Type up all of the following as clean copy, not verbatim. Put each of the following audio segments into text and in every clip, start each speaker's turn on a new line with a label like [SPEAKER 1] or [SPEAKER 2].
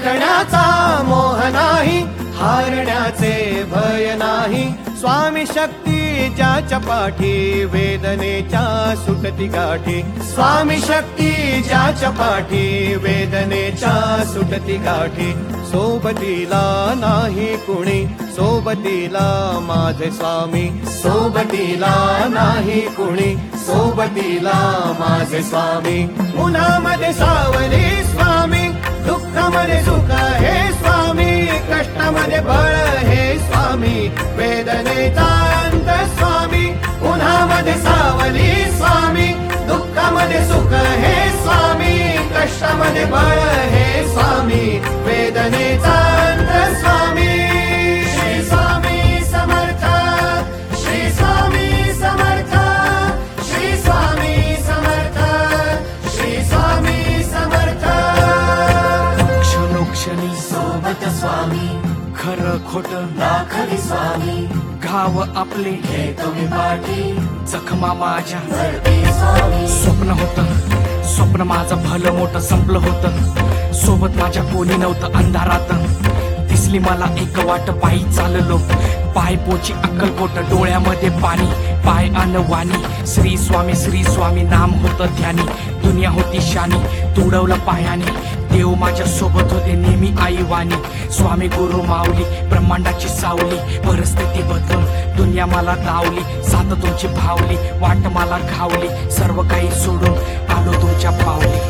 [SPEAKER 1] जिंकण्याचा मोह नाही, हारण्याचे भय नाही. स्वामी शक्ती ज्याच्या पाठी, वेदनेच्या सुटती गाठी. स्वामी शक्ती ज्याच्या पाठी, वेदनेच्या सुटती गाठी. सोबतीला नाही कुणी, सोबतीला माझे स्वामी. सोबतीला नाही कुणी, सोबतीला माझे स्वामी. उन्हामध्ये सावली स्वामी, दुःखामध्ये सुख हे स्वामी. कष्टामध्ये बळ हे स्वामी, वेदनेचा अंत स्वामी. उन्हामध्ये सावली स्वामी, दुःखामध्ये सुख हे स्वामी. कष्टामध्ये बळ हे स्वामी, वेदनेचा अंत स्वामी. श्री स्वामी समर्थ, श्री स्वामी समर्थ, श्री स्वामी समर्थ, श्री स्वामी समर्थ.
[SPEAKER 2] क्षणोक्षणी
[SPEAKER 3] सोबत स्वामी,
[SPEAKER 2] खरं खोट
[SPEAKER 3] दाखवी स्वामी.
[SPEAKER 2] घाव आपले
[SPEAKER 3] हे तुम्ही पाठी,
[SPEAKER 2] जखमा माझ्या
[SPEAKER 3] भरती स्वामी.
[SPEAKER 2] स्वप्न होतं, स्वप्न माझं भलं मोठं संपलं होतं. सोबत माझ्या कोणी नव्हतं अंधारात. दिसली मला एक वाट, पायी चाललो पाय पोची अक्कलकोट. डोळ्यामध्ये पाणी, पाय अन वाणी. श्री स्वामी नाम होतं ध्यानी. दुनिया होती शानी, तुडवलं पायाने. देव माझ्या सोबत होते नेहमी आई वाणी. स्वामी गुरु माऊली, ब्रह्मांडाची सावली. परिस्थिती बदलून दुनिया मला दावली. साथ तुमची भावली, वाट मला घावली. सर्व काही सोडून आलो तुमच्या पावली.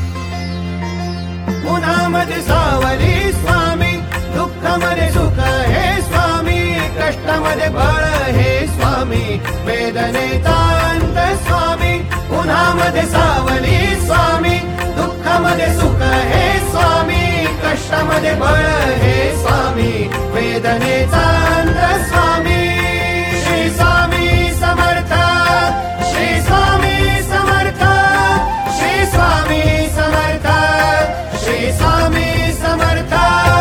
[SPEAKER 1] उन्हामध्ये सावली स्वामी, दुःखामध्ये सुख हे स्वामी. कष्टामध्ये बळ हे स्वामी, वेदनेचा अंत स्वामी. उन्हामध्ये सावली स्वामी, दुःखामध्ये सुख हे स्वामी. कष्टामध्ये बळ हे स्वामी, वेदनेचा अंत स्वामी. श्री स्वामी समर्थ, श्री स्वामी समर्थ, श्री स्वामी समर्थ, श्री स्वामी समर्थ.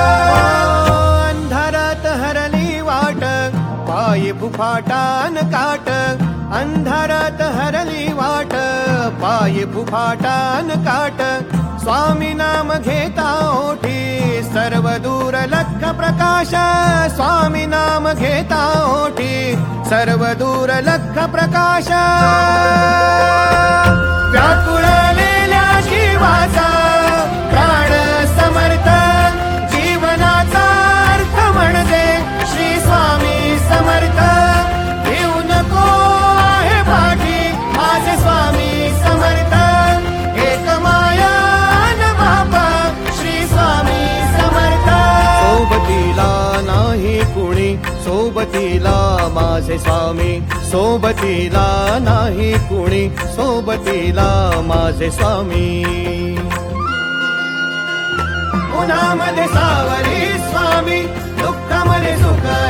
[SPEAKER 1] अंधारात हरली वाट, पायी फुफाटान काट. अंधारात हरली वाट, पायी फुफाटान काट. स्वामी नाम घेता ओठी, सर्व दूर लख प्रकाश. स्वामी नाम घेता ओठी, सर्व दूर लख प्रकाश. व्याकुळलेल्या जीवाचा प्राण समर्थ, जीवनाचा अर्थ म्हणजे श्री स्वामी समर्थ. घेऊ नको आहे पाठी, माझे स्वामी समर्थ. एक माया न बापा, श्री स्वामी समर्थ. सोबतीला नाही कुणी, सोबतीला माझे स्वामी. सोबतीला नाही कुणी, सोबतीला माझे स्वामी. उन्हामध्ये सावली स्वामी, दुःखामध्ये सुख